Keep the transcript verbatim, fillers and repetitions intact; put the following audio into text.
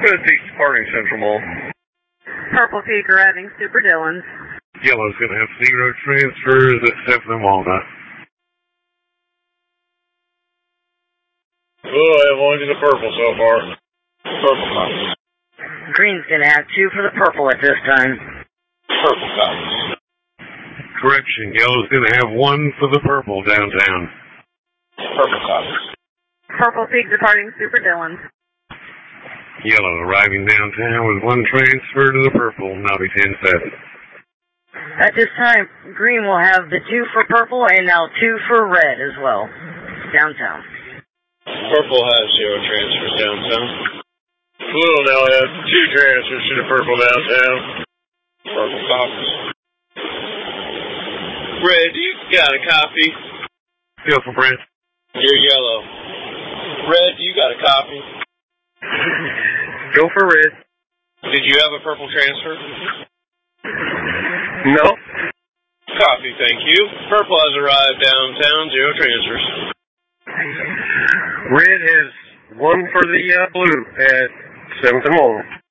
Red Peak's departing Central Mall. Purple Peak arriving Super Dillon's. Yellow's going to have zero transfers except the Walnut. Oh, I have only to the purple so far. Purple copy. Green's going to have two for the purple at this time. Purple copy. Correction, Yellow's going to have one for the purple downtown. Purple copy. Purple Peak departing Super Dillon's. Yellow arriving downtown with one transfer to the purple, Nobby ten seven. At this time, Green will have the two for purple and now two for red as well, downtown. Purple has zero transfers downtown. Blue will now have two transfers to the purple downtown. Purple copies. Red, you got a copy? Go for Brent. You're yellow. Red, you got a copy? Go for red. Did you have a purple transfer? No. Copy, thank you. Purple has arrived downtown, zero transfers. Red has one for the uh, blue at Seventh and Long.